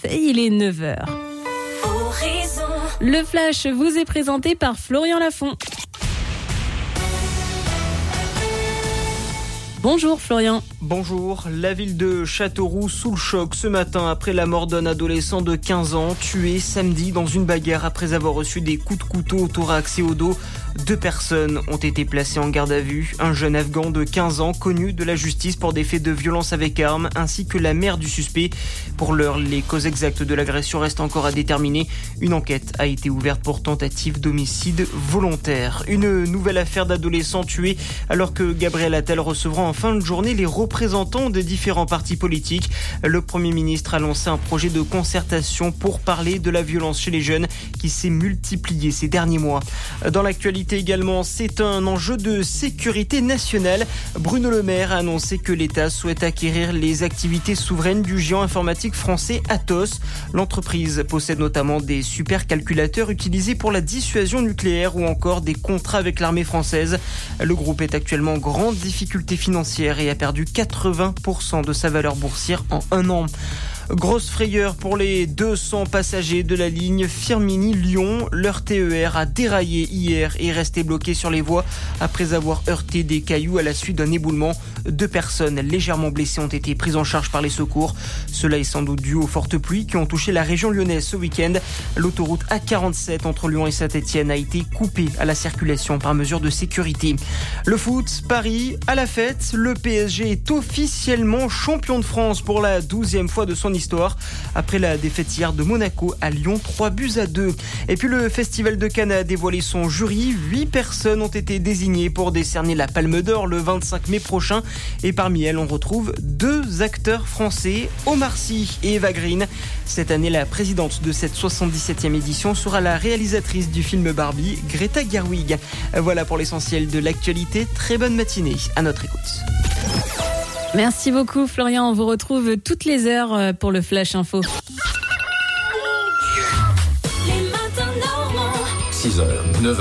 et il est 9h. Le Flash vous est présenté par Florian Lafont. Bonjour Florian. Bonjour, la ville de Châteauroux sous le choc ce matin après la mort d'un adolescent de 15 ans tué samedi dans une bagarre après avoir reçu des coups de couteau au thorax et au dos. 2 personnes ont été placées en garde à vue. Un jeune Afghan de 15 ans connu de la justice pour des faits de violence avec arme ainsi que la mère du suspect. Pour l'heure, les causes exactes de l'agression restent encore à déterminer. Une enquête a été ouverte pour tentative d'homicide volontaire. Une nouvelle affaire d'adolescents tués alors que Gabriel Attal recevra en fin de journée les représentants des différents partis politiques. Le Premier ministre a lancé un projet de concertation pour parler de la violence chez les jeunes qui s'est multipliée ces derniers mois. Dans l'actualité également, c'est un enjeu de sécurité nationale. Bruno Le Maire a annoncé que l'État souhaite acquérir les activités souveraines du géant informatique français Atos. L'entreprise possède notamment des supercalculateurs utilisés pour la dissuasion nucléaire ou encore des contrats avec l'armée française. Le groupe est actuellement en grande difficulté financière et a perdu 80% de sa valeur boursière en un an. Grosse frayeur pour les 200 passagers de la ligne Firminy-Lyon. Leur TER a déraillé hier et est resté bloqué sur les voies après avoir heurté des cailloux à la suite d'un éboulement. 2 personnes légèrement blessées ont été prises en charge par les secours. Cela est sans doute dû aux fortes pluies qui ont touché la région lyonnaise ce week-end. L'autoroute A47 entre Lyon et Saint-Etienne a été coupée à la circulation par mesure de sécurité. Le foot, Paris, à la fête. Le PSG est officiellement champion de France pour la 12e fois de son histoire après la défaite hier de Monaco à Lyon 3-2. Et puis le Festival de Cannes a dévoilé son jury. 8 personnes ont été désignées pour décerner la Palme d'Or le 25 mai prochain et parmi elles on retrouve 2 acteurs français, Omar Sy et Eva Green. Cette année, la présidente de cette 77e édition sera la réalisatrice du film Barbie, Greta Gerwig. Voilà pour l'essentiel de l'actualité. Très bonne matinée à notre écoute. Merci beaucoup Florian, on vous retrouve toutes les heures pour le Flash Info. 6h, 9h.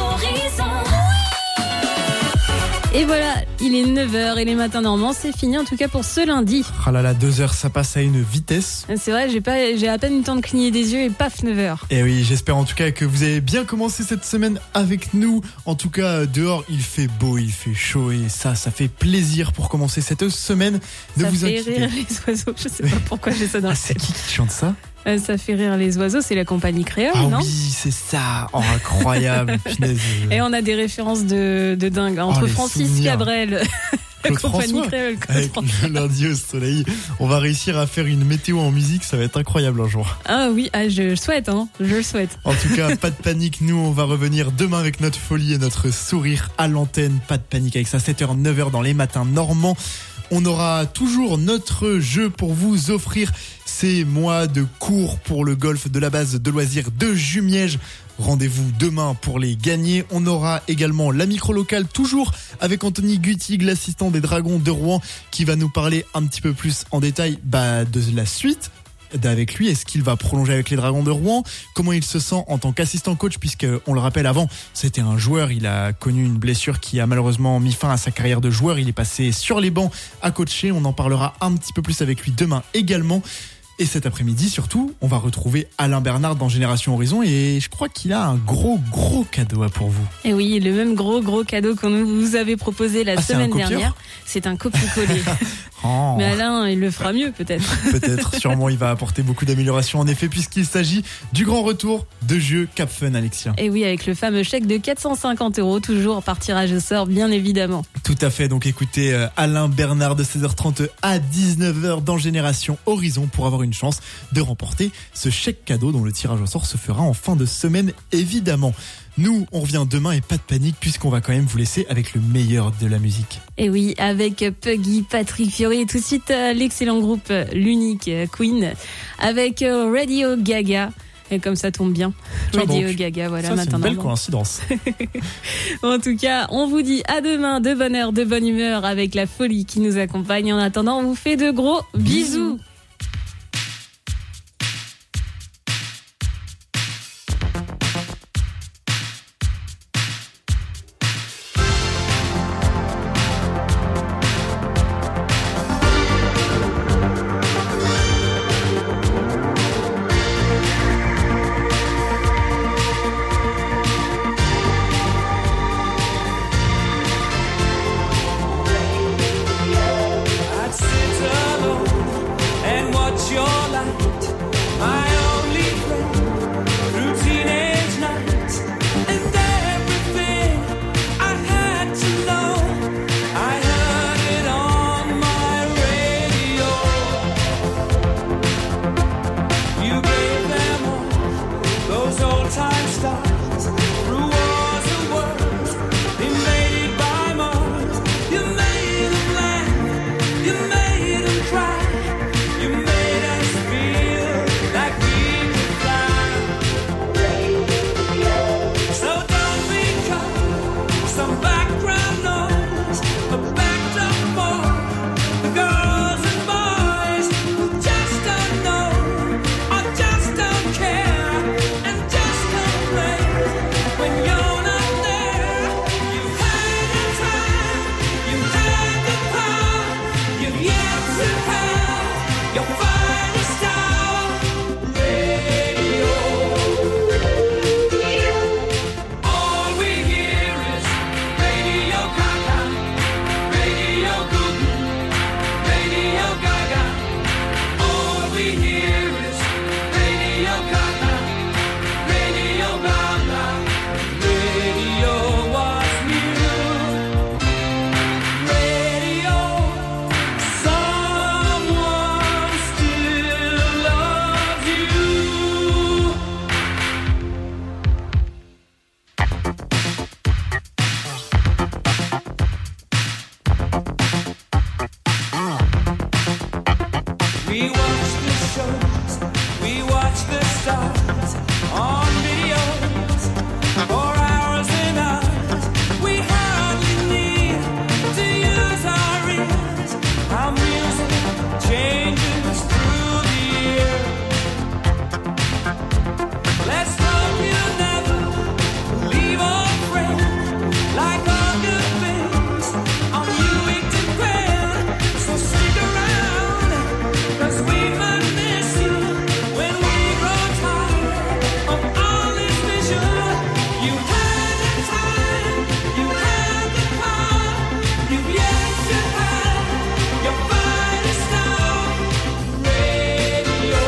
Et voilà, il est 9h et les matins normands, c'est fini en tout cas pour ce lundi. Ah là là, 2 heures, ça passe à une vitesse. C'est vrai, j'ai à peine eu le temps de cligner des yeux et paf, 9h. Et oui, j'espère en tout cas que vous avez bien commencé cette semaine avec nous. En tout cas, dehors, il fait beau, il fait chaud et ça fait plaisir pour commencer cette semaine. Ne vous inquiétez. Ça fait rire les oiseaux, je sais pas pourquoi j'ai ça dans le c'est qui chante ça ? Ça fait rire les oiseaux, c'est la compagnie créole, non ? Ah oui, c'est ça. Oh, incroyable. Punaise. Et on a des références de dingue entre Francis souvenirs. Cabrel. Claude François, créole, avec le lundi au soleil. On va réussir à faire une météo en musique, ça va être incroyable un jour. Ah oui, je le souhaite, je le souhaite. En tout cas, pas de panique, nous on va revenir demain avec notre folie et notre sourire à l'antenne. Pas de panique avec ça, 7h, 9h dans les matins normands. On aura toujours notre jeu pour vous offrir ces mois de cours pour le golf de la base de loisirs de Jumièges. Rendez-vous demain pour les gagner. On aura également la micro locale, toujours avec Anthony Gutig, l'assistant des Dragons de Rouen, qui va nous parler un petit peu plus en détail de la suite avec lui. Est-ce qu'il va prolonger avec les Dragons de Rouen? Comment il se sent en tant qu'assistant coach, puisque on le rappelle avant, c'était un joueur. Il a connu une blessure qui a malheureusement mis fin à sa carrière de joueur. Il est passé sur les bancs à coacher. On en parlera un petit peu plus avec lui demain également. Et cet après-midi, surtout, on va retrouver Alain Bernard dans Génération Horizon et je crois qu'il a un gros cadeau pour vous. Et oui, le même gros cadeau qu'on vous avait proposé la semaine dernière. C'est un copier-coller. Oh. Mais Alain, il le fera mieux peut-être. Peut-être, sûrement, il va apporter beaucoup d'améliorations en effet, puisqu'il s'agit du grand retour de jeu Cap Fun, Alexia. Et oui, avec le fameux chèque de 450 €, toujours par tirage au sort, bien évidemment. Tout à fait, donc écoutez Alain Bernard de 16h30 à 19h dans Génération Horizon pour avoir une chance de remporter ce chèque cadeau dont le tirage au sort se fera en fin de semaine, évidemment. Nous, on revient demain et pas de panique puisqu'on va quand même vous laisser avec le meilleur de la musique. Et oui, avec Puggy, Patrick Fiori et tout de suite l'excellent groupe, l'unique Queen, avec Radio Gaga. Et comme ça tombe bien, Radio Gaga, voilà. Ça, maintenant. C'est une belle coïncidence. En tout cas, on vous dit à demain, de bonne heure, de bonne humeur, avec la folie qui nous accompagne. En attendant, on vous fait de gros bisous. stars on videos for hours and hours. We hardly need to use our ears. Our music changes through the year. Let's hope you never leave our friend. Like all good things, on you we depend. So stick around, 'cause we might miss you when we grow tired of all this vision. You had the time, you had the power, you've yet to have your finest hour. Radio.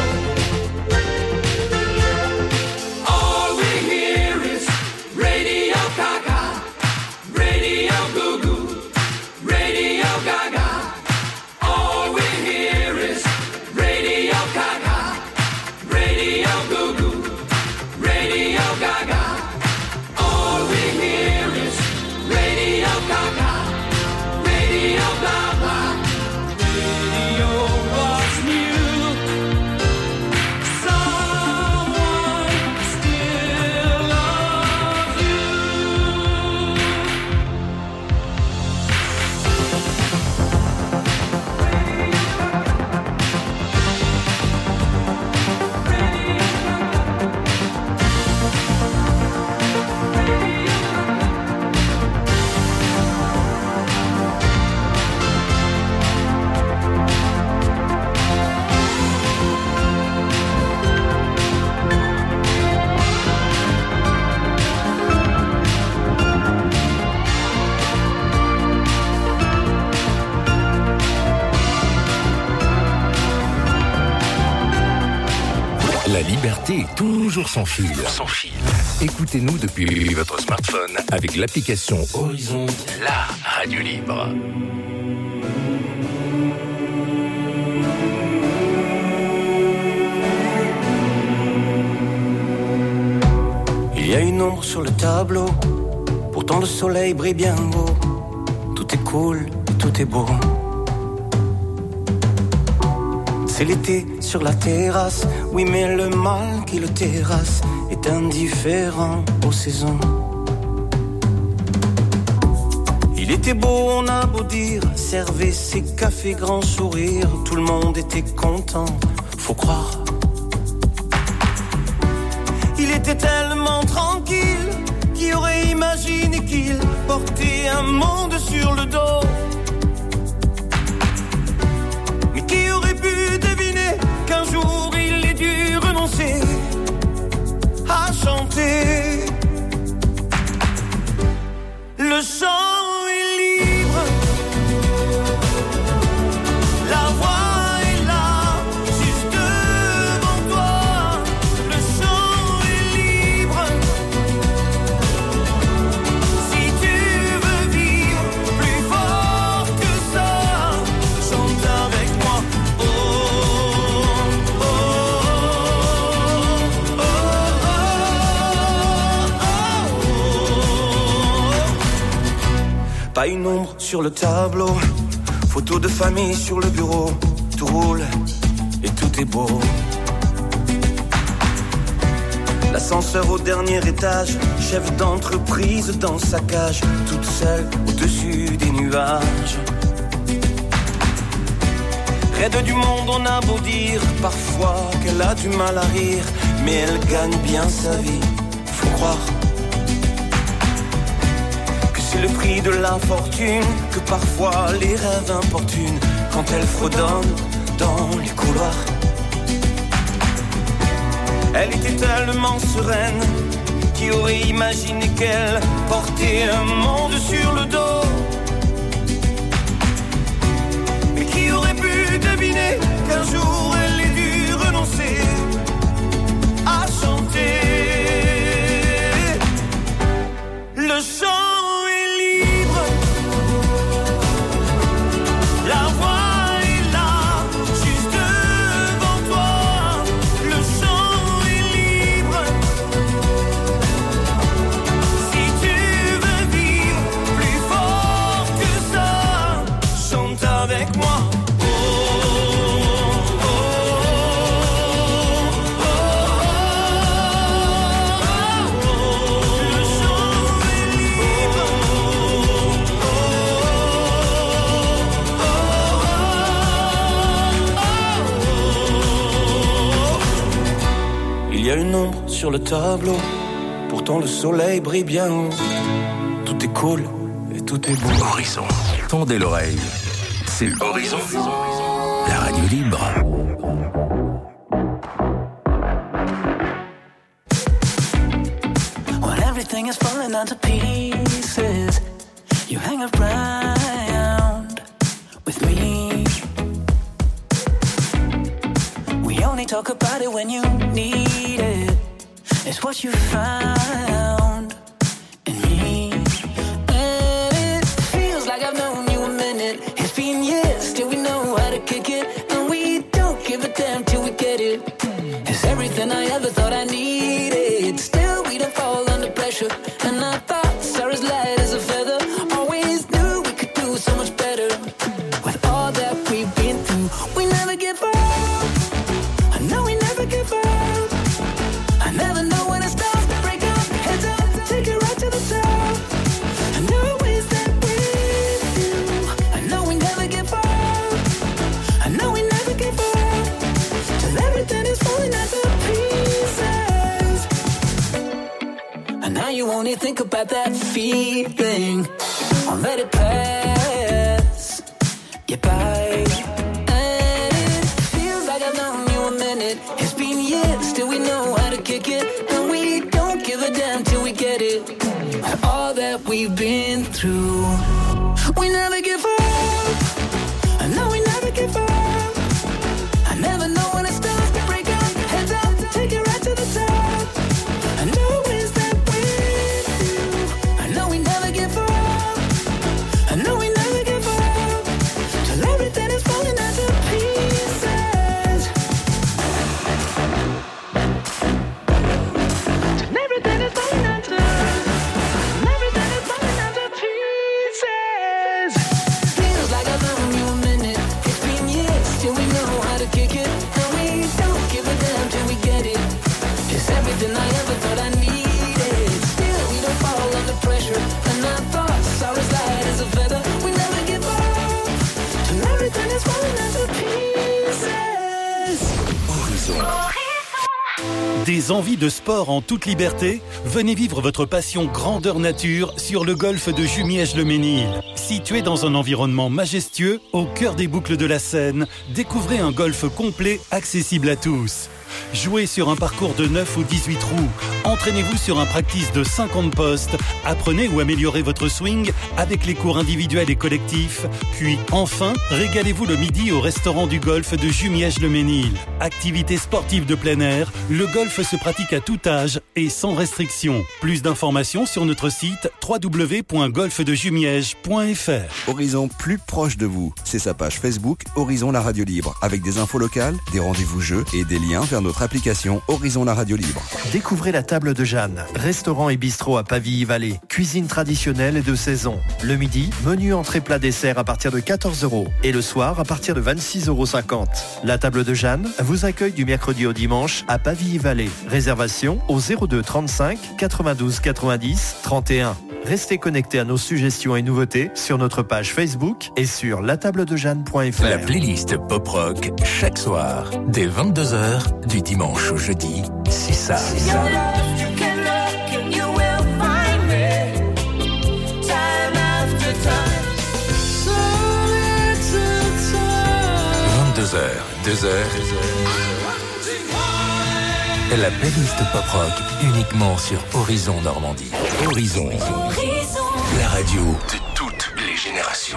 All we hear is Radio Gaga, Radio Goo Goo, Radio Gaga. All we hear is Radio Gaga, Radio Goo Goo, Radio Gaga. All we hear is Radio Gaga, Radio Gaga. Radio was new. Someone still loves you. La liberté est toujours sans fil. Écoutez-nous depuis votre smartphone avec l'application Horizon, la radio libre. Il y a une ombre sur le tableau, pourtant le soleil brille bien haut. Tout est cool, tout est beau. C'est l'été sur la terrasse, oui mais le mal qui le terrasse est indifférent aux saisons. Il était beau, on a beau dire, servait ses cafés grand sourire, tout le monde était content, faut croire. Il était tellement tranquille, qui aurait imaginé qu'il portait un monde sur le dos. Mais qui aurait pu deviner qu'un jour il ait dû renoncer à chanter. Le chant est libre, la voix est là, juste devant toi. Le chant est libre, si tu veux vivre plus fort que ça, chante avec moi. Oh, oh, oh, oh, oh, oh. Pas une ombre sur le tableau, photo de famille sur le bureau, tout roule et tout est beau. L'ascenseur au dernier étage, chef d'entreprise dans sa cage, toute seule au-dessus des nuages. Raide du monde, on a beau dire parfois qu'elle a du mal à rire, mais elle gagne bien sa vie, faut croire. Que c'est le prix de l'infortune, que parfois les rêves importunent quand elle fredonne dans les couloirs. Elle était tellement sereine, qui aurait imaginé qu'elle portait un monde sur le dos. Et qui aurait pu deviner qu'un jour elle ait dû renoncer à chanter. Le chant est libre, la voix est là, juste devant toi. Le chant est libre, si tu veux vivre plus fort que ça, chante avec moi. Oh, oh, oh, Il y a une ombre sur le tableau, pourtant le soleil brille bien haut. Tout est cool et tout est beau. Horizon. Tendez l'oreille. C'est Horizon. La radio libre. When everything is falling into pieces, you hang around with me. We only talk about it when you need it. It's what you found in me. And it feels like I've known you a minute. It's been years, still we know how to kick it. And we don't give a damn till we get it. It's everything I ever thought I needed. Still we don't fall under pressure. And I thought Sarah's light as a feather. Always knew we could do so much better. With all that we've been through, we never give up. I know we never give up. I never know when it starts to break up. Heads up, take it right to the top. And always that with you. I know we never give up. I know we never give up. Till everything is falling into pieces. And now you only think about that feeling. I'll let it pass you by. And it feels like I've known you a minute. It's been years, still we know how to kick it. And we don't give a damn till we get it. All that we've been through, we never give up. I know we never give up. I never know when it starts to break up. Heads up, take it right to the top. I know it's that with you. I know we never give up. I know we never give up. Till everything is falling into pieces. Till everything is falling into. Everything is falling into pieces. Feels like I've known you a minute. It's been years, still we know how to kick it. And we don't give a damn till we get it. It's everything I ever thought I needed. Still we don't fall under pressure. And I thought Sarah's light as a feather. We never give up. Till everything is falling into pieces. Horizon. Des envies de sport en toute liberté? Venez vivre votre passion grandeur nature sur le golfe de Jumièges-le-Mesnil. Situé dans un environnement majestueux, au cœur des boucles de la Seine, découvrez un golfe complet accessible à tous. Jouez sur un parcours de 9 ou 18 trous. Entraînez-vous sur un practice de 50 postes. Apprenez ou améliorez votre swing avec les cours individuels et collectifs. Puis, enfin, régalez-vous le midi au restaurant du golfe de Jumièges-le-Mesnil. Activité sportive de plein air, le golfe se pratique à tout âge et sans restriction. Plus d'informations sur notre site www.golfedejumièges.fr. Horizon plus proche de vous. C'est sa page Facebook Horizon la radio libre avec des infos locales, des rendez-vous jeux et des liens vers notre application Horizon la radio libre. Découvrez la table de Jeanne, restaurant et bistrot à Pavilly-Vallée. Cuisine traditionnelle et de saison. Le midi, menu entrée plat dessert à partir de 14 € et le soir à partir de 26,50 €. La table de Jeanne vous accueille du mercredi au dimanche à Pavilly-Vallée. Réservation au 02 35 92 90 31. Restez connectés à nos suggestions et nouveautés sur notre page Facebook et sur latabledejeanne.fr. La playlist Pop Rock chaque soir dès 22h du dimanche au jeudi. C'est ça. Your love, you can look and you will find me time after time. So little time. 22h, 2h. La playlist Pop Rock uniquement sur Horizon Normandie. Horizon. La radio de toutes les générations.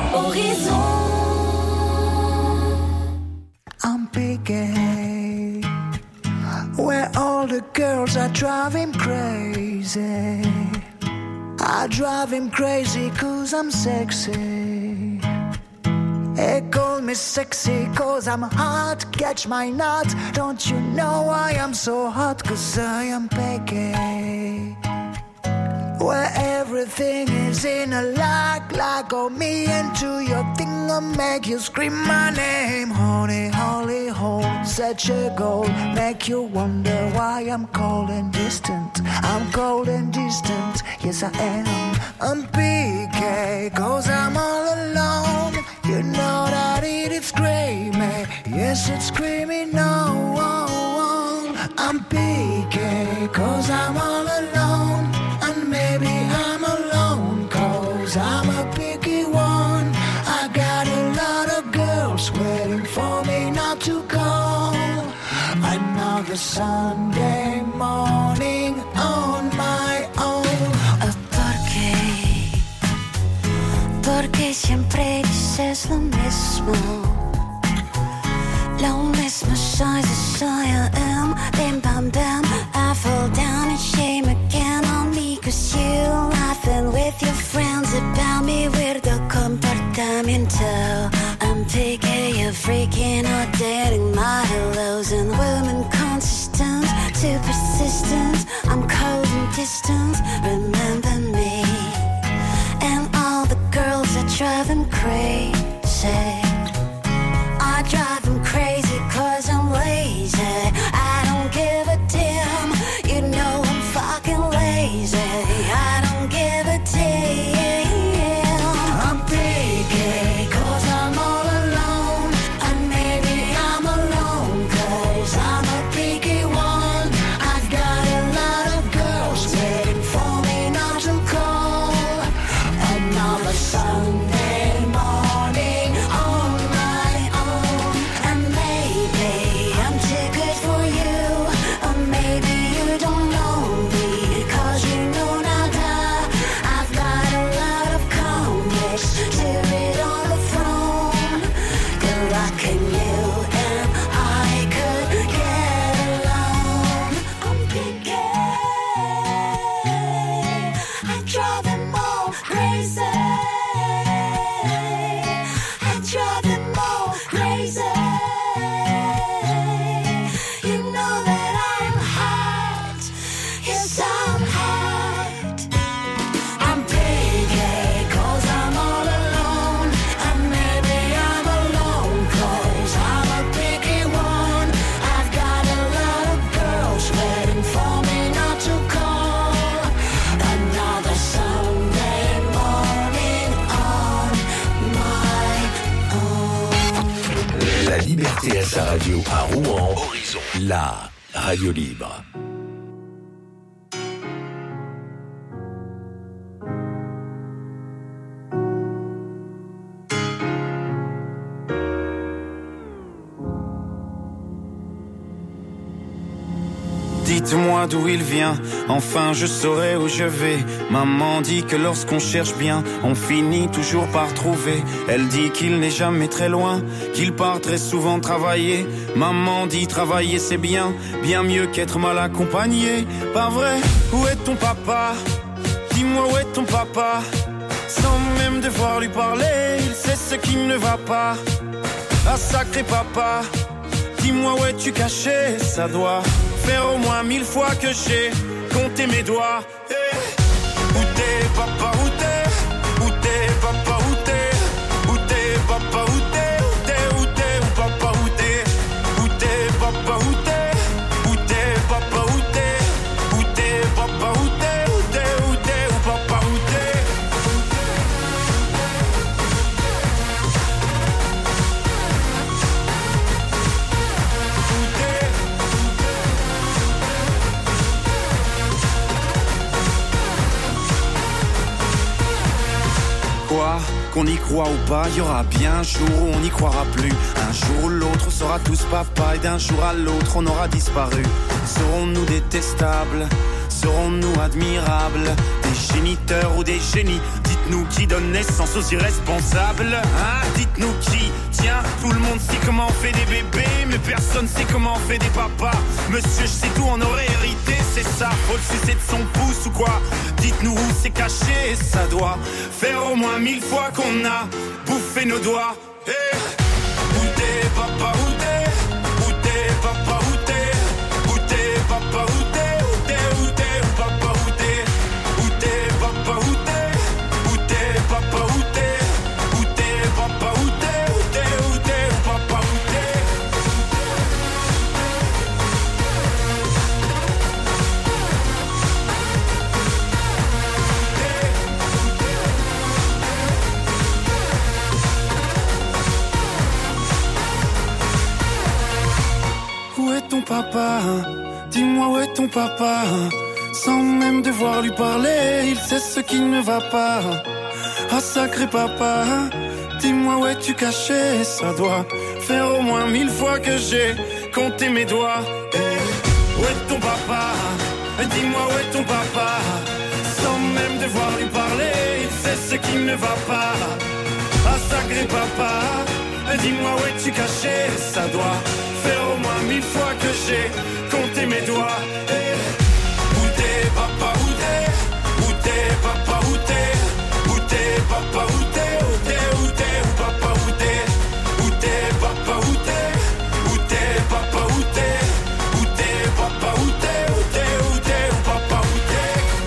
I'm picky, where all the girls are driving crazy. I drive him crazy 'cause I'm sexy. They call me sexy 'cause I'm hot, catch my nut. Don't you know why I'm so hot? 'Cause I am picky, where everything is in a like oh me into your thing will make you scream my name. Honey, holy hole, such a goal, make you wonder why I'm cold and distant. I'm cold and distant, yes I am. I'm PK, 'cause I'm all alone. You know that it's screaming, yes it's screaming, no. I'm picky, cause I'm all alone. And maybe I'm alone, cause I'm a picky one. I got a lot of girls waiting for me not to call. Another Sunday morning on my own. Porque siempre dices lo mismo. Lo mismo soy, I am. Bim bam bam, I fall down and shame again on me. Cause you laughing with your friends about me. Weirdo comportamiento. I'm picky, you're freaking out, dating my hellos. And women consistent, too persistent. I'm cold and distant, remember me. And all the girls that drive him crazy. I drive him crazy cause I'm lazy. I don't give a damn, you know I'm fucking lazy. I don't give a damn. I'm picky cause I'm all alone. And maybe I'm alone cause I'm a picky one. I've got a lot of girls waiting for me not to call. Another Sunday morning on my own. And maybe I'm too good for you. Or maybe you don't know me cause you know nada. I've got a lot of comics to read on the phone. Good luck in you and I could get along. I'm picky, I drive them all crazy. I drive them all crazy. You know that I'm hot. Yes, I'm hot. I'm picky cause I'm all alone. And maybe I'm alone cause I'm a picky one. I've got a lot of girls waiting for me not to call. Another Sunday morning on my own. La liberté à sa radio à Rouen. Horizon. La radio libre. Dites-moi d'où il vient, enfin je saurai où je vais. Maman dit que lorsqu'on cherche bien, on finit toujours par trouver. Elle dit qu'il n'est jamais très loin, qu'il part très souvent travailler. Maman dit travailler c'est bien, bien mieux qu'être mal accompagné. Pas vrai? Où est ton papa? Dis-moi où est ton papa? Sans même devoir lui parler, il sait ce qui ne va pas. Ah sacré papa, dis-moi où es-tu caché? Ça doit faire au moins 1000 fois que j'ai compté mes doigts. Hey. Où t'es papa, où t'es? Où t'es papa, où t'es? Où t'es papa, où t'es? Où t'es, où t'es, où papa, où t'es? Où t'es papa, où t'es? Où t'es papa, où t'es? Où t'es papa, où t'es? Où t'es, où t'es, où papa, où t'es? Quoi? Qu'on y croit ou pas, y aura bien un jour où on n'y croira plus. Un jour où l'autre on sera tous papa et d'un jour à l'autre on aura disparu. Serons-nous détestables? Serons-nous admirables? Des géniteurs ou des génies? Dites-nous qui donne naissance aux irresponsables. Hein? Dites-nous qui? Tiens, tout le monde sait comment on fait des bébés, mais personne sait comment on fait des papas. Monsieur, je sais tout, on aurait hérité, c'est ça. Faut le sucer de son pouce ou quoi? Dites-nous où c'est caché, ça doit faire au moins 1000 fois qu'on a bouffé nos doigts. Hey. Où t'es papa, où t'es? Où t'es papa, où t'es? Où t'es papa, où t'es? Où t'es, où t'es, où papa, où t'es? Où t'es papa, où t'es? Où t'es papa, où t'es? Où t'es papa, où t'es? Où t'es, où t'es, où papa, où t'es? Où est ton papa? Dis-moi où est ton papa? Sans même devoir lui parler, il sait ce qui ne va pas. Ah sacré papa, dis-moi où es-tu caché? Ça doit faire au moins 1000 fois que j'ai compté mes doigts. Où est ton papa? Dis-moi où est ton papa? Sans même devoir lui parler, il sait ce qui ne va pas. Ah sacré papa, dis-moi où es-tu caché? Ça doit faire au moins 1000 fois que j'ai compté mes doigts. Où t'es papa, où t'es? Où t'es papa, où t'es? Où t'es papa, où t'es? Où t'es, où t'es? Où papa, où t'es? Où t'es papa, où t'es? Où t'es papa, où t'es? Où t'es papa, où t'es? Où t'es, où t'es? Où papa, où t'es?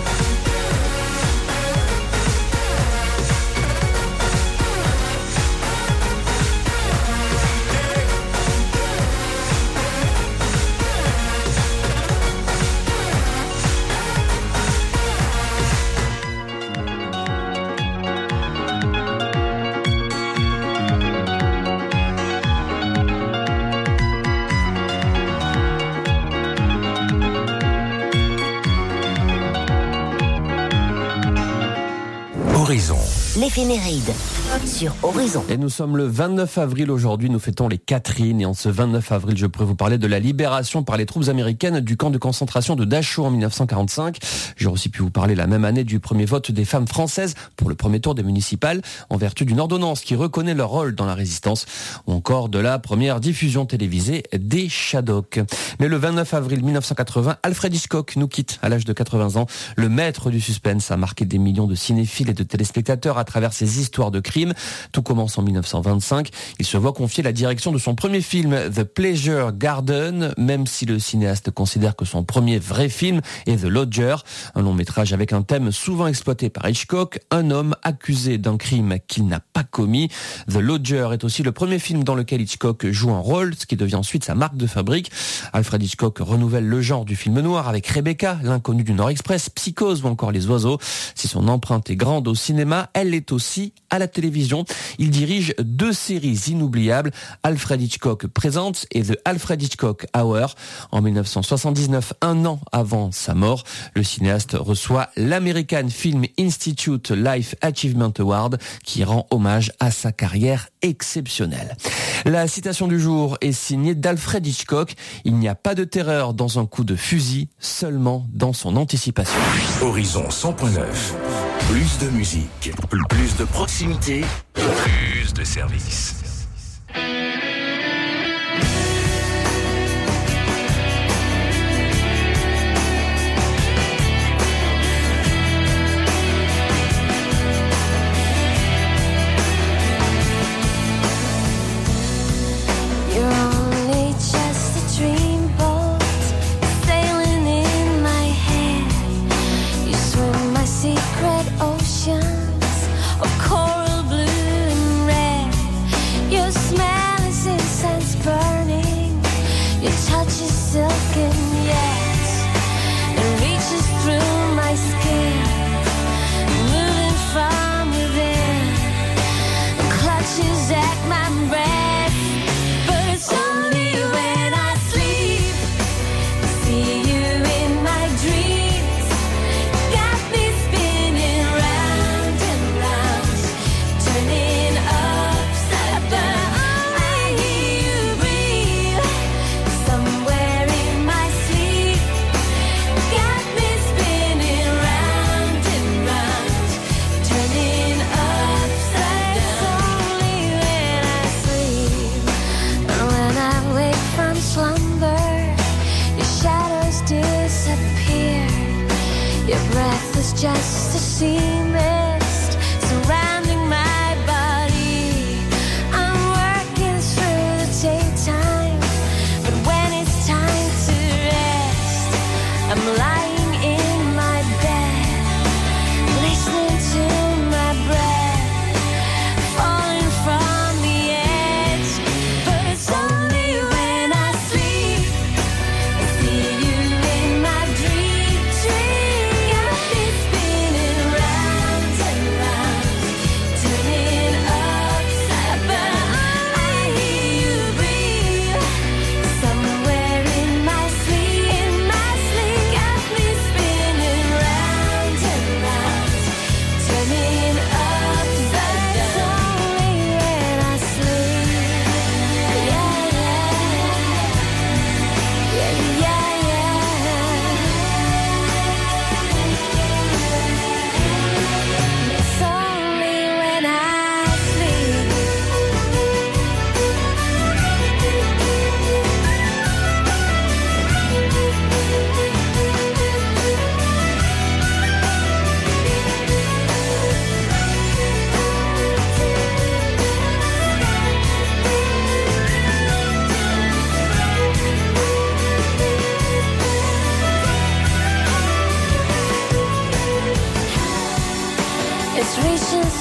Horizon. L'éphéméride sur Horizon. Et nous sommes le 29 avril aujourd'hui, nous fêtons les Catherines et en ce 29 avril, je pourrais vous parler de la libération par les troupes américaines du camp de concentration de Dachau en 1945. J'aurais aussi pu vous parler la même année du premier vote des femmes françaises pour le premier tour des municipales en vertu d'une ordonnance qui reconnaît leur rôle dans la résistance ou encore de la première diffusion télévisée des Shadocks. Mais le 29 avril 1980, Alfred Hitchcock nous quitte à l'âge de 80 ans. Le maître du suspense a marqué des millions de cinéphiles et de téléspectateurs à travers ses histoires de crimes. Tout commence en 1925. Il se voit confier la direction de son premier film, The Pleasure Garden, même si le cinéaste considère que son premier vrai film est The Lodger, un long métrage avec un thème souvent exploité par Hitchcock, un homme accusé d'un crime qu'il n'a pas commis. The Lodger est aussi le premier film dans lequel Hitchcock joue un rôle, ce qui devient ensuite sa marque de fabrique. Alfred Hitchcock renouvelle le genre du film noir avec Rebecca, l'inconnu du Nord Express, Psychose ou encore Les Oiseaux. Si son empreinte est grande au cinéma, elle l'est aussi à la télévision. Il dirige 2 séries inoubliables, Alfred Hitchcock Presents et The Alfred Hitchcock Hour. En 1979, un an avant sa mort, le cinéaste reçoit l'American Film Institute Life Achievement Award qui rend hommage à sa carrière exceptionnelle. La citation du jour est signée d'Alfred Hitchcock. Il n'y a pas de terreur dans un coup de fusil, seulement dans son anticipation. Horizon 100.9. Plus de musique, plus de proximité, plus de services. Oceans of coral blue and red. Your smell is incense burning. Your touch is silken yet it reaches through my skin, moving from within. It clutches at my breath, but it's only when I sleep. I see you in my dreams. Just a sea mist surrounding my body. I'm working through the daytime, but when it's time to rest, I'm lying in my bed, listening to my breath, falling from the edge. But it's only when I sleep, I see you in my dream. Got me spinning round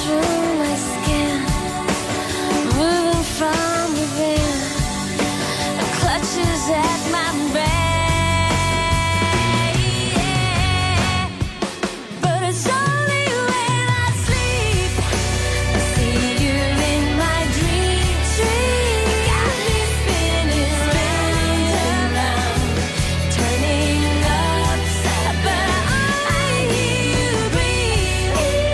through my skin, moving from within, clutches at my brain. But it's only when I sleep I see you in my dream tree. Got me spinning around, turning upside, but I hear you breathe.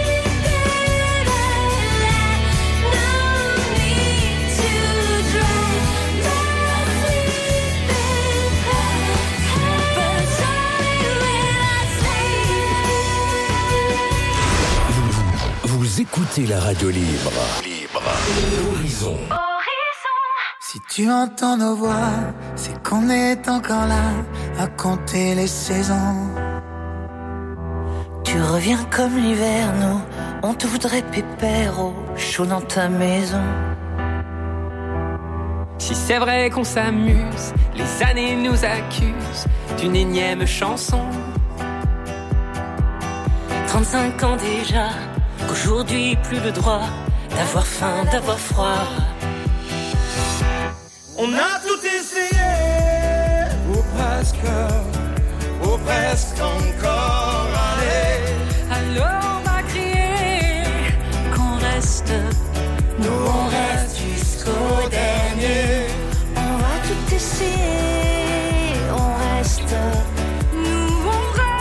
No need to drown, no sleeping bag. But it's only when I sleep. Vous écoutez la radio libre. Horizon. Si tu entends nos voix, c'est qu'on est encore là à compter les saisons. Tu reviens comme l'hiver, nous, on te voudrait pépère au chaud dans ta maison. Si c'est vrai qu'on s'amuse, les années nous accusent d'une énième chanson. 35 ans déjà, qu'aujourd'hui plus le droit d'avoir faim, d'avoir froid. On a tout essayé, ou presque encore. Allez, Alors on va crier qu'on reste, nous on reste jusqu'au dernier. On va tout essayer, on reste, nous on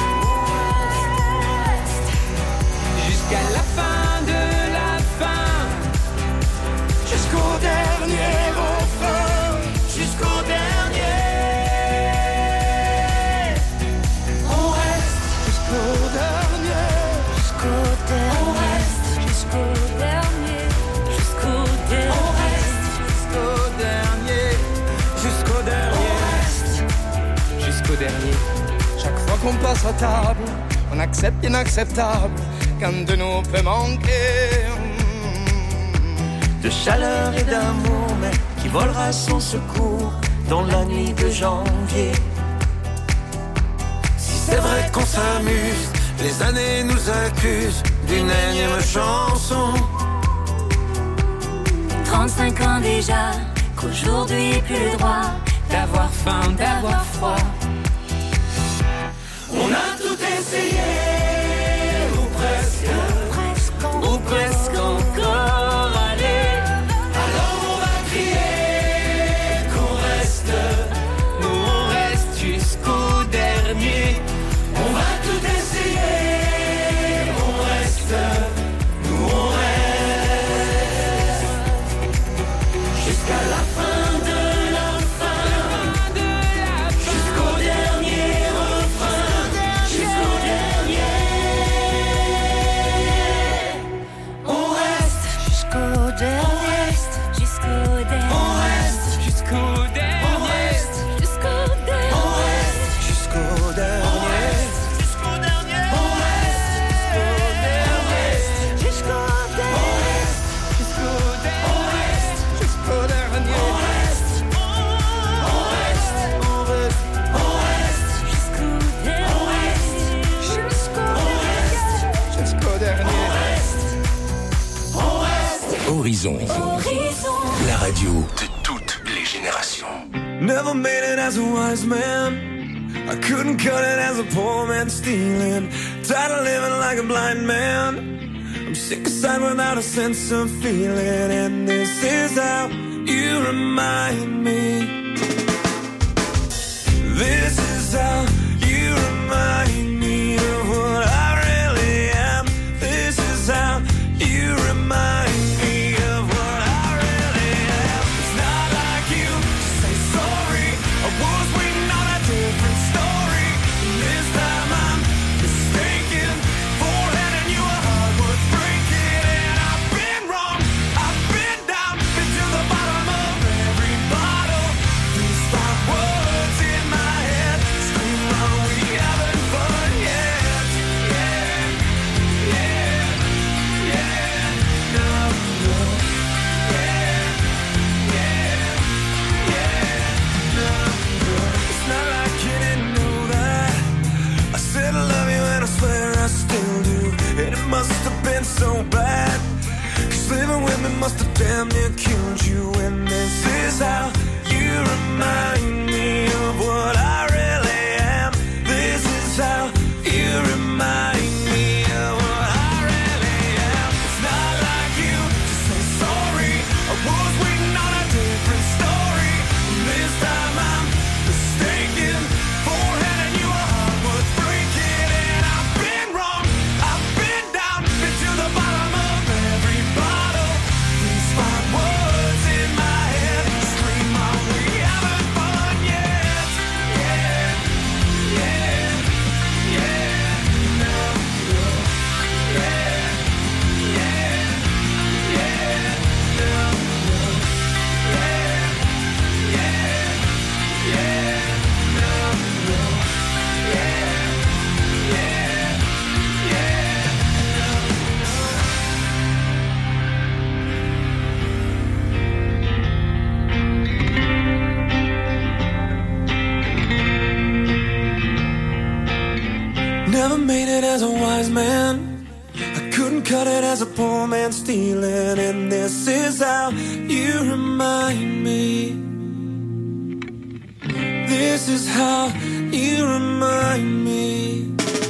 reste Jusqu'à la fin de la fin, jusqu'au dernier refrain, jusqu'au dernier. On reste jusqu'au dernier, jusqu'au dernier. on reste Jusqu'au dernier, jusqu'au dernier. on reste jusqu'au dernier, jusqu'au dernier. Chaque fois qu'on passe à table, on accepte l'inacceptable, qu'un de nous peut manquer. De chaleur et d'amour, mais qui volera sans secours dans la nuit de janvier. Si c'est vrai qu'on s'amuse, les années nous accusent d'une énième chanson. 35 ans déjà, qu'aujourd'hui plus le droit d'avoir faim, d'avoir froid. On a tout essayé, ou presque encore. Allez, alors on va crier qu'on reste, Nous on reste jusqu'au dernier. on va tout essayer, on reste, nous on reste, jusqu'à la fin de la fin, jusqu'au dernier refrain, jusqu'au dernier. On reste Jusqu'au dernier, jusqu'au dernier. on reste Jusqu'au on dernier. reste Jusqu'au on dernier. reste jusqu'au dernier, jusqu'au dernier, on reste jusqu'au dernier, Jusqu'au dernier. on reste jusqu'au dernier, on reste Jusqu'au dernier. jusqu'au dernier. Horizon. Horizon. La radio de toutes les générations. Never made it as a wise man. I couldn't cut it as a poor man stealing. Tired of living like a blind man. I'm sick aside without a sense of feeling. And this is how you remind me. This is how you remind me of what I really am. This is how you remind me of what I really am. It's not like you say sorry. I was waiting on a different story. This time I'm mistaken for handing you a heart worth breaking. And I've been wrong, I've been down, been to the bottom of every bottle. These 5 words in my head scream, are we having fun yet? Yeah, yeah, yeah, no, no, yeah, yeah, yeah, no, no. It's not like you didn't know that I said I love you and I swear I still do. And it must have been so bad must have damn near killed you. And this is how you remind me of what I really am. This is how you remind me of what I really am. It's not like you to say sorry. I was waiting on a different story. This time I'm mistaken for handing you a heart worth breaking. And I've been wrong, I've been down, been to the bottom of every bottle. These 5 words in my head scream out, we haven't fun yet. Yeah, yeah, yeah, no, no, yeah, yeah, yeah, no, no, yeah, yeah, yeah, no, no, yeah, Never made it as a wise man. I couldn't cut it as a poor man stealing. And this is how you remind me. This is how you remind me.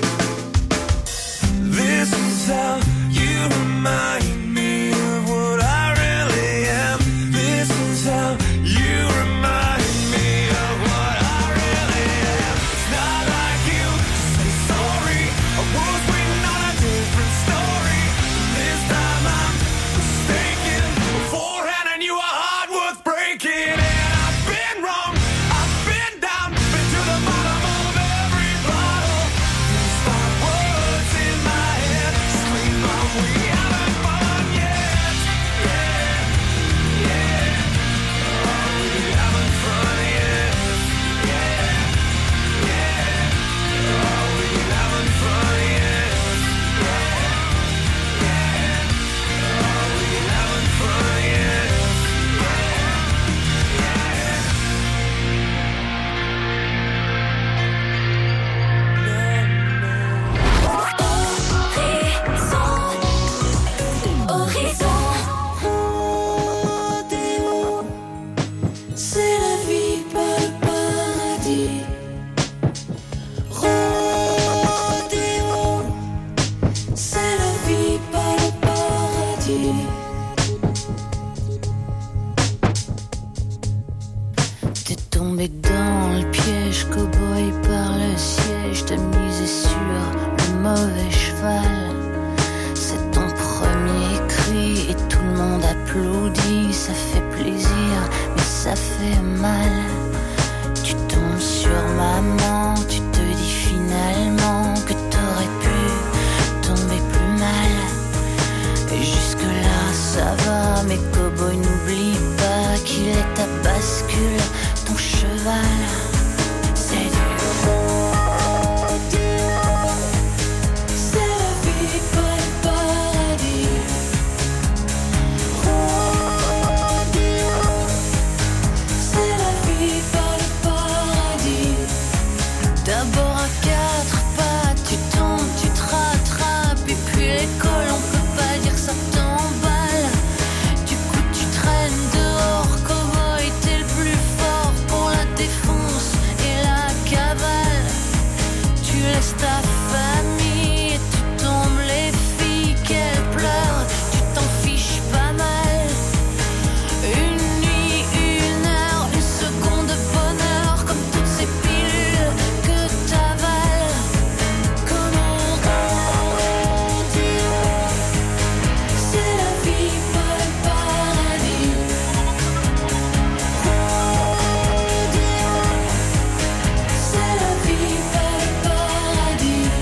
This is how you remind me of what I really am. This is how you remind me of what I really am. It's not like you to say sorry. I was waiting on a different story. This time I'm mistaken for handing you a heart worth breaking. And I've been wrong, I've been down, been to the bottom of every bottle. These 5 words in my head scream out, we haven't fun yet. Yeah, yeah, oh, we haven't fun yet. Yeah, yeah, oh, we haven't fun yet. Yeah, yeah, oh, we haven't fun yet. C'est la vie, pas le paradis. Rodéo, c'est la vie, pas le paradis. T'es tombé dans le piège, cow-boy par le siège. T'as misé sur le mauvais cheval. C'est ton premier cri et tout le monde applaudit. Ça fait plaisir, mais ça fait mal. Tu tombes sur maman, tu te dis finalement que t'aurais pu tomber plus mal. Et jusque-là ça va, mais cow-boy n'oublie pas qu'il est ta bascule, ton cheval. C'est du rodéo. C'est la vie, pas le paradis. Rodéo. C'est la vie, pas le paradis. D'abord à 4 pattes, tu tombes, tu te rattrapes. Et puis l'école, on peut pas dire ça t'emballe. Du coup tu traînes dehors, cow-boy, t'es le plus fort pour la défonce et la cavale. Tu laisses ta famille et tu tombes les filles qu'elles pleurent. Tu t'en fiches pas mal. Une nuit, 1 heure, 1 seconde de bonheur, comme toutes ces pilules que t'avales. Comme un rodéo. C'est la vie, pas le paradis. Rodéo. C'est la vie, pas le paradis.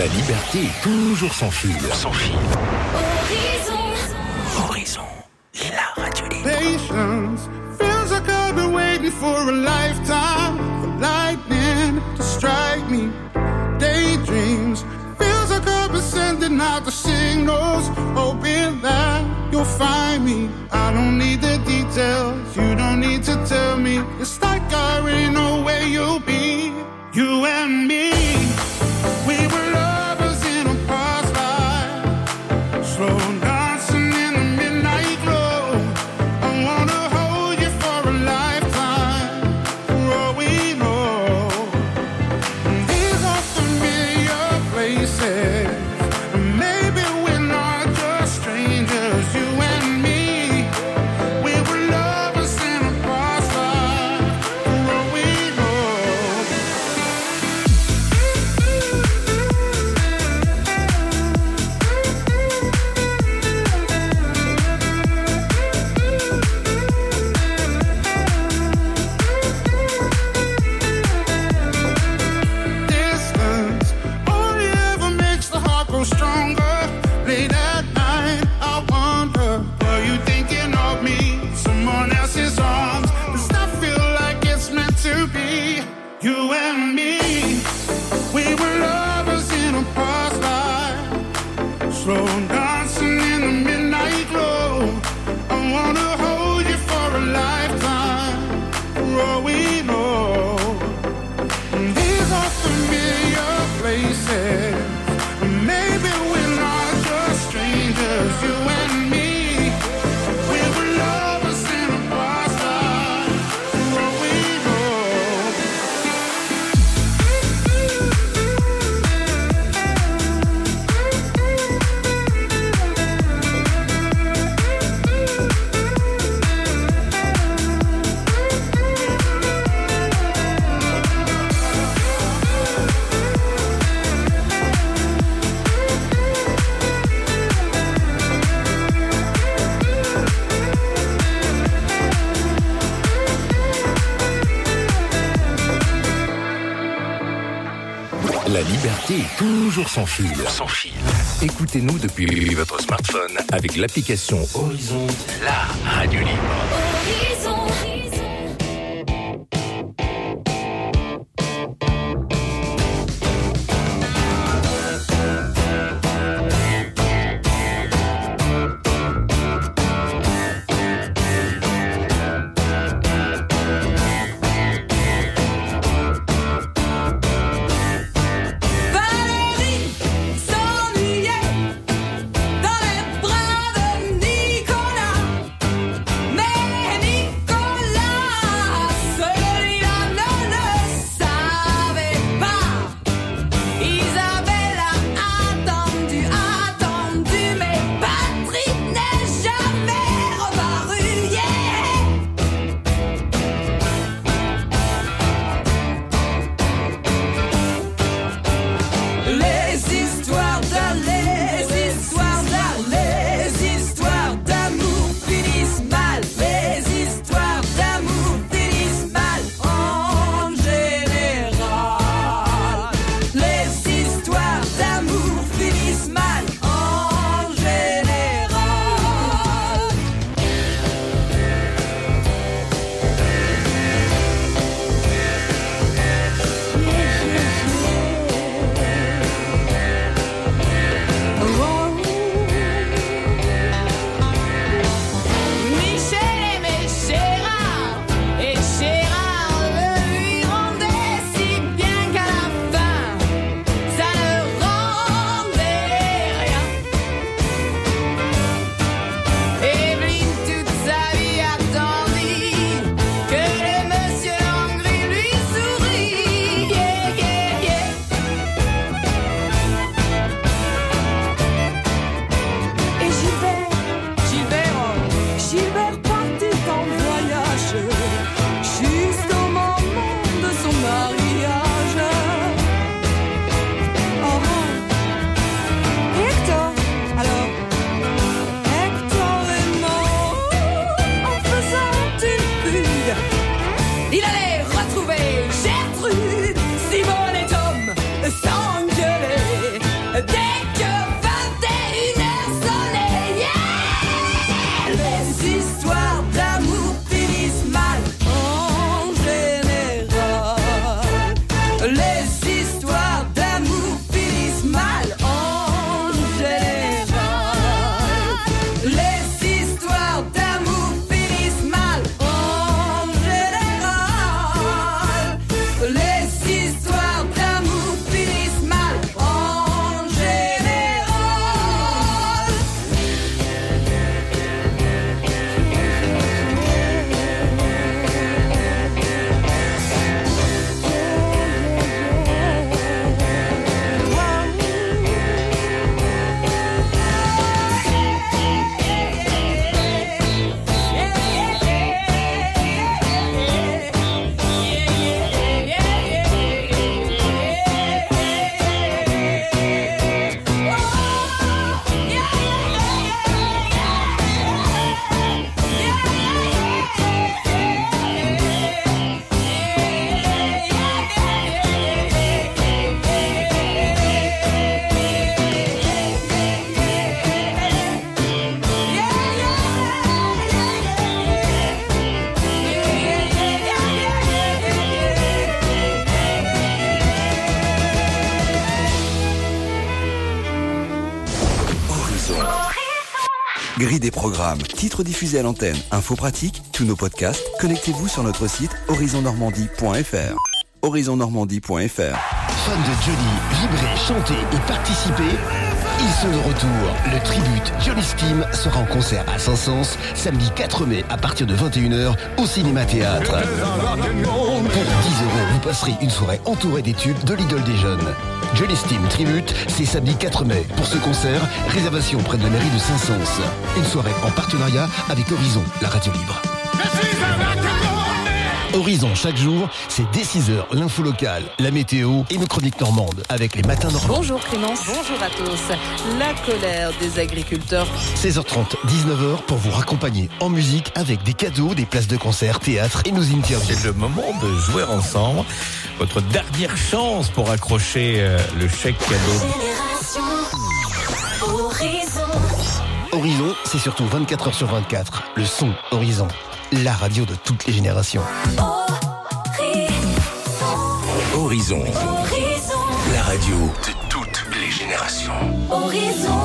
liberté est toujours sans fil. Sans fil. Horizon, la radio libre. Patience feels like I've been waiting for a lifetime for lightning to strike me. Daydreams feels like I've been sending out the signals, hoping that you'll find me. I don't need the details, you don't need to tell me. It's like I already know where you'll be. You and me, we were lovers in a past life, slow dancing in the midnight glow. I wanna hold you for a lifetime, for all we know. These are familiar places, maybe we're not just strangers. You and me, we were lovers in a past life, for all we know. Distance only ever makes the heart grow stronger. Late at night, I wonder, are you thinking of me? Someone else's arms. Does that feel like it's meant to be? You and me, we were lovers in a past life, slow dancing in the midnight glow. I wanna hold you for a lifetime, for all we know. These are familiar places, maybe we're not just strangers. You and me, we were lovers in a past life, for all we know. La liberté est toujours sans fil. Sans fil. Écoutez-nous depuis votre smartphone avec l'application Horizon, la radio libre. Valérie s'ennuyait dans les bras de Nicolas. Mais histoires d'amour finissent mal en général. Les histoires d'amour finissent mal en général. Les histoires d'amour finissent mal en général. Les histoires d'amour finissent mal en Grille des programmes, titres diffusés à l'antenne, infos pratiques, tous nos podcasts, connectez-vous sur notre site horizonnormandie.fr. horizonnormandie.fr. Fans de Johnny, vibrer, chanter et participer, ils sont de retour. Le tribute Johnny Steam sera en concert à Saint-Saëns samedi 4 mai à partir de 21h au Cinéma Théâtre. Pour 10 €, vous passerez une soirée entourée des tubes de l'idole des jeunes. Johnny Steam Tribute, c'est samedi 4 mai. Pour ce concert, réservation près de la mairie de Saint-Saëns. Une soirée en partenariat avec Horizon, la radio libre. Horizon, chaque jour, c'est dès 6h, l'info locale, la météo et nos chroniques normandes avec les matins normands. Bonjour Clémence. Bonjour à tous. La colère des agriculteurs. 16h30, 19h pour vous raccompagner en musique avec des cadeaux, des places de concert, théâtre et nos interviews. C'est le moment de jouer ensemble. Votre dernière chance pour accrocher le chèque cadeau. Horizon, c'est surtout 24h sur 24. Le son Horizon, la radio de toutes les générations. Horizon. La radio de toutes les générations. Horizon.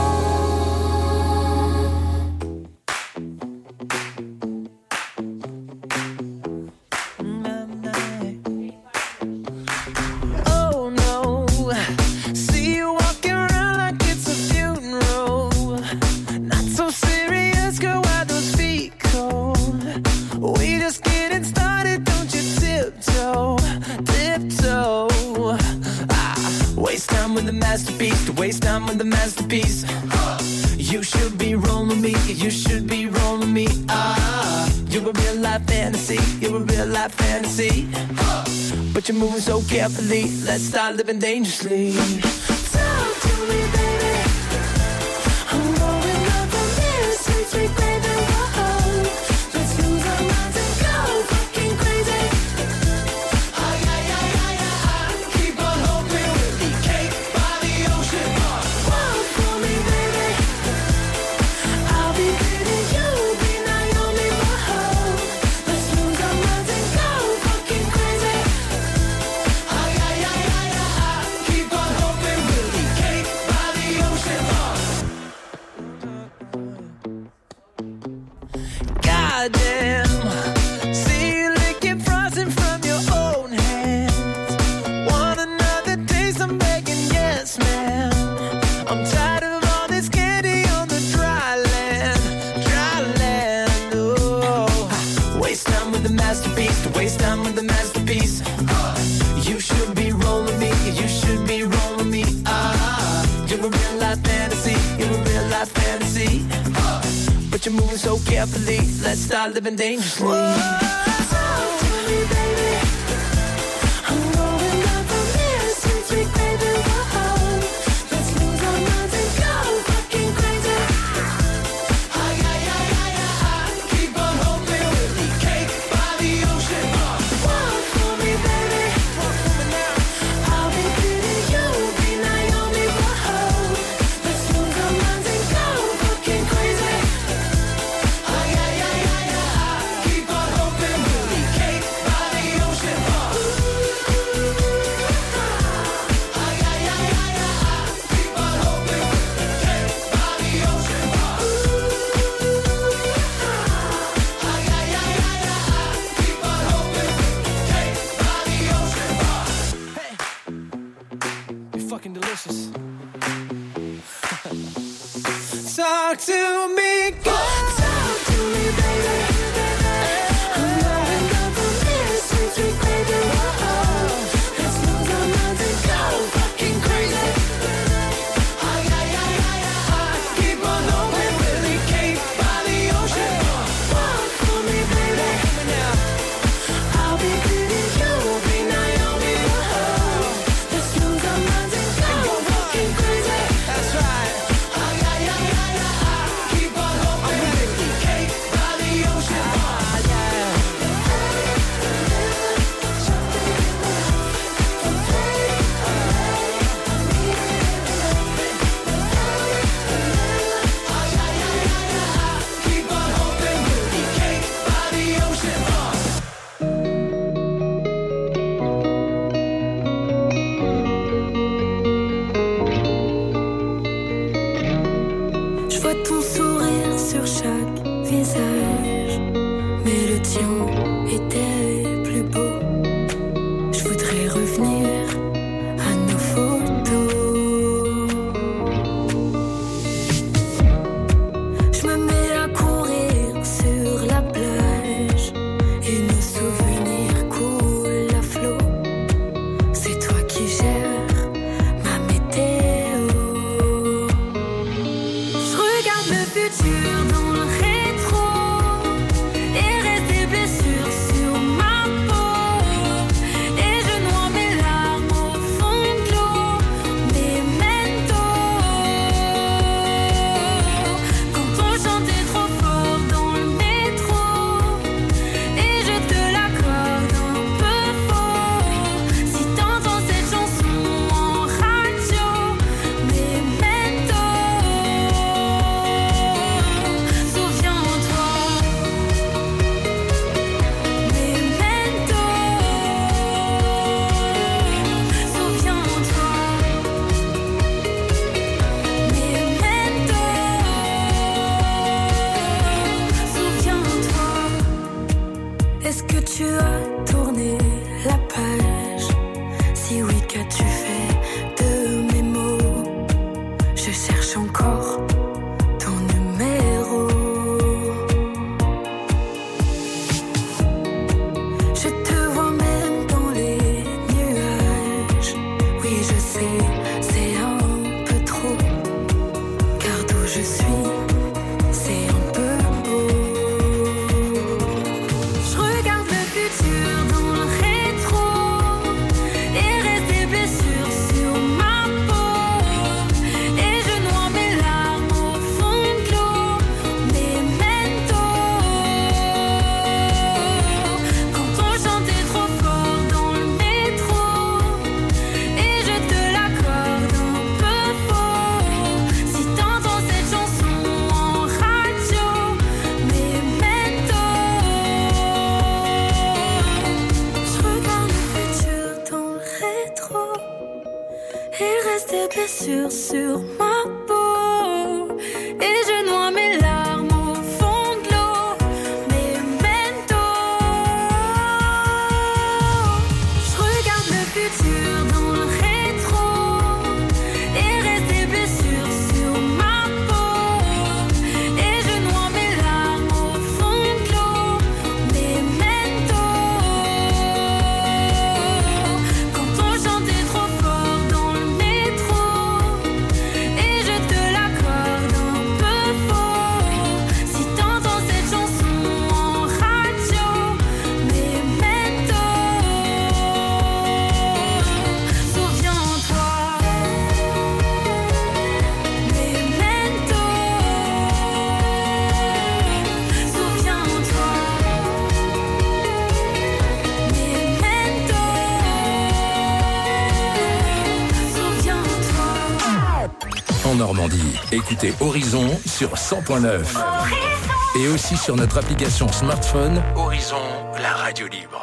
Oh no, see you walking around like it's a funeral. Not so serious, girl, why those feet cold? We just getting started, don't you tiptoe, tiptoe. Waste time with the masterpiece, to waste time with the masterpiece. You should be rolling me, you should be rolling me. You're a real life fantasy, you're a real life fantasy. But you're moving so carefully, let's start living dangerously. Talk to me, baby. I'm going up from here, sweet, sweet baby. Whoa. Let's lose our minds and go fucking crazy. Keep on hoping we'll be cake by the ocean. Walk for me, baby. I'll be pretty, you'll be Naomi. Whoa. Let's lose our minds and go fucking crazy. Keep on hoping we'll be cake by the ocean. Goddamn, see you licking frosting from your own hands. Want another taste? I'm begging, yes, man. I'm tired of all this candy on the dry land, dry land. Oh, Waste time with the masterpiece, to waste time with the masterpiece. You should be rolling me, you should be rolling me. You're a real life fantasy, you're a real life fantasy. But you're moving so carefully, let's start living dangerously. talk to me, baby. I'm going up from here, sweet, sweet baby. Whoa. Let's lose our minds and go fucking crazy. Keep on hoping we'll be cake by the ocean. Walk for me, baby. I'll be pretty, you'll be Naomi. Whoa. Let's lose our minds and go fucking crazy. to me. Go talk to me, baby. I'm knowing that the message we crazy. Let's lose our minds and go fucking crazy. Ay, ay, ay, ay, ay. Keep on hoping we'll be caved by the ocean. Walk for me, baby. I'll be Beauty, you'll be Naomi. Let's lose our minds and go fucking crazy. That's right. Ay, ay, ay, ay, ay. Keep on hoping we'll be caved by the ocean. Keep on hoping we'll be caved by the ocean. Je vois ton sourire sur chaque visage, mais le tien était plus beau. Je voudrais revenir à nos photos. Je me mets à courir sur la plage et nos souvenirs coulent à flot. C'est toi qui gères ma météo. Je regarde le futur dans le rétro et reste des blessures sur ma peau. Et je noie mes larmes au fond de l'eau. Memento. Quand on chantait trop fort dans le métro et je te l'accorde un peu faux. Si t'entends cette chanson en radio, Memento. Souviens-toi, Memento. Souviens-toi, Memento. Souviens-toi. Est-ce que tu as tourné la page? Si oui, qu'as-tu fait de mes mots? Je cherche encore ton numéro. Je te vois même dans les nuages. Oui, je sais, c'est un peu trop. Car d'où je suis, c'est un peu beau. Je regarde le futur dans le rétro et reste des blessures sur ma peau. Et je noie mes larmes au fond de l'eau. Memento. Quand on chantait trop fort dans le métro et je te l'accorde un peu faux. Si t'entends cette chanson en radio, Memento. Je regarde le futur dans le rétro et reste des blessures sur ma peau. Et je noie mes larmes au fond de l'eau. Memento. Je regarde le futur dans le rétro et reste des blessures sur ma peau. Et je noie mes larmes au fond de l'eau. Memento. Quand on chantait trop fort dans le métro et je te l'accorde un peu faux. Si t'entends cette chanson en radio, Memento. Souviens-toi, Memento. Souviens-toi, Memento. Souviens-toi. En Normandie, écoutez Horizon sur 100.9. Et aussi sur notre application smartphone, Horizon, la radio libre.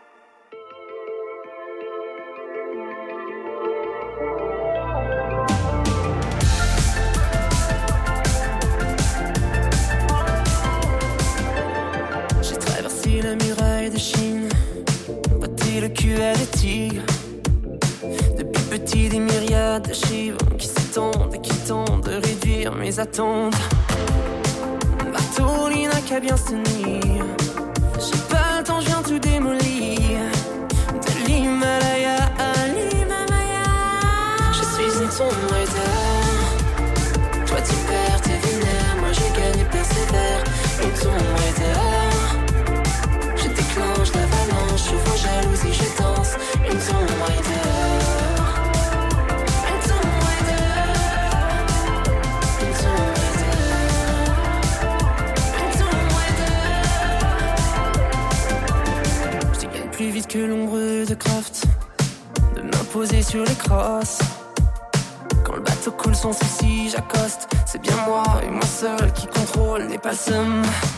J'ai traversé la muraille de Chine, battu le cul à des tigres. Depuis petit, des myriades d'archives qui s'étendent et qui tentent de réduire mes attentes. tôle, n'a qu'à bien se tenir. J'ai pas le temps, je viens tout démolir. De l'Himalaya à l'Himalaya. Je suis une Tomb Raider. Toi tu perds, t'es vénère. Moi j'ai gagné, persévère. Une Tomb Raider. Je déclenche l'avalanche. Je vois jalousie, je danse. Une Tomb Raider. Une Tomb Raider. Une Tomb Raider. Une Tomb Raider. Je dégaine plus vite que l'ombre de Kraft. De m'imposer sur les crosses. Quand le bateau coule sans souci, j'accoste. C'est bien moi et moi seul qui contrôle, n'est pas le seum.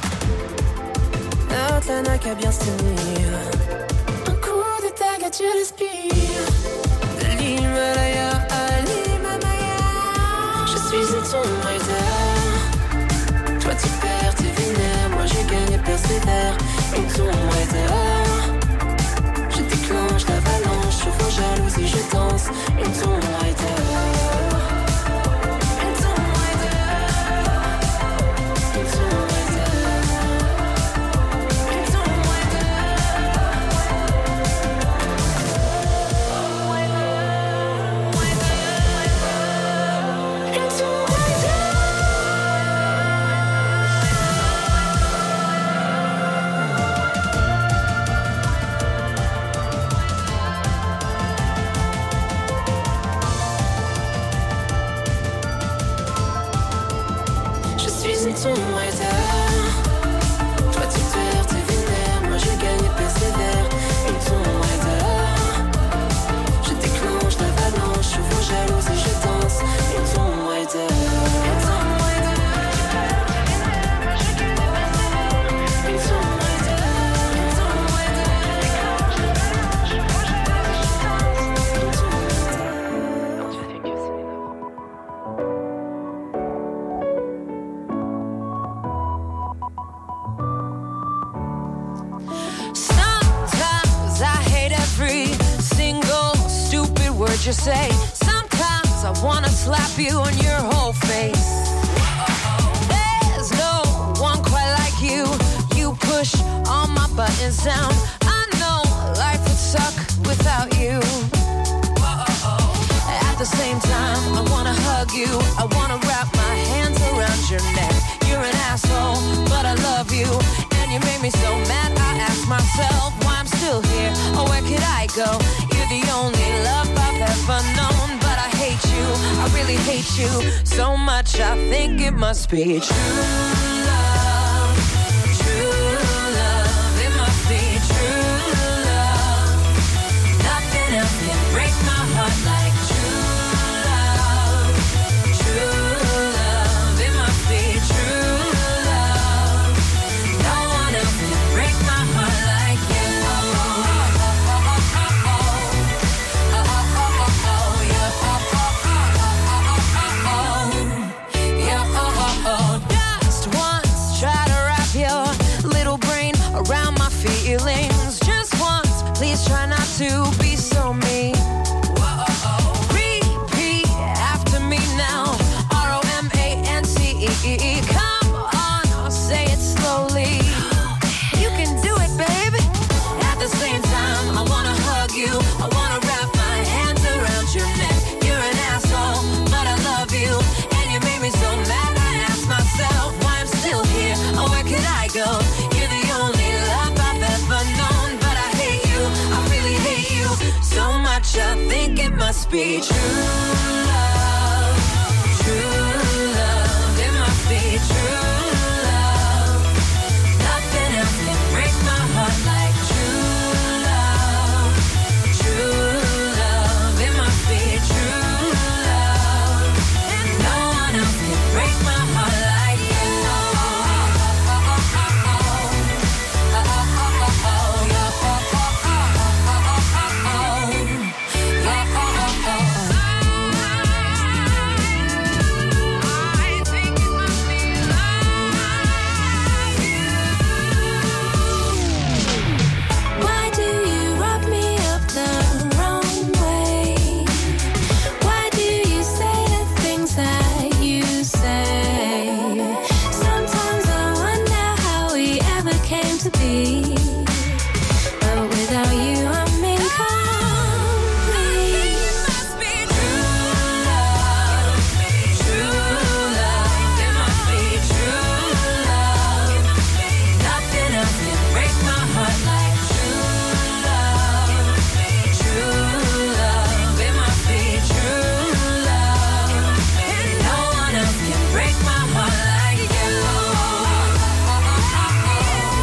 Notre lana n'a qu'à bien se tenir. Un coup de tag, tu respires. De l'Himalaya à l'Himalaya. Je suis une Tomb Raider. Toi tu perds, t'es vénère. Moi j'ai gagné, persévère. Une Tomb Raider. Je déclenche l'avalanche. Je vois jalousie, je danse. Une Tomb Raider. Tomb Raider. Toi tu perds, t'es vénère. Moi je gagne et persévère. Une Tomb Raider. Je déclenche l'avalanche. Je vois jalousie, je danse. Une Tomb Raider. Une Tomb Raider. Une Tomb Raider. Une Tomb Raider. Je vois jalousie, je danse. Une Tomb Raider. You say sometimes I wanna slap you on your whole face. There's no one quite like you. You push all my buttons down. I know life would suck without you. At the same time, I wanna hug you. I wanna wrap my hands around your neck. You're an asshole, but I love you. And you made me so mad, I ask myself why I'm still here. Or where could I go? You're the only love I've ever known. But I hate you, I really hate you so much, I think it must be true love. True love, it must be true love. Nothing else can break my heart like true love. True love, it must be true love. No one else can break my heart like you. Just once, try to wrap your little brain around my feelings. Just once, please try not to be so mean. Repeat after me now. ROMANCE. Come on, I'll say it slowly. You can do it, baby. At the same time, I wanna hug you. I wanna wrap my hands around your neck. You're an asshole, but I love you. And you made me so mad, I ask myself why I'm still here. Or where could I go? You're the only love I've ever known. But I hate you, I really hate you so much, I think it must be true love. True love, it must be true love. Nothing else can break my heart like true love. True love, it must be true love. And no one else can break my heart like you. to be.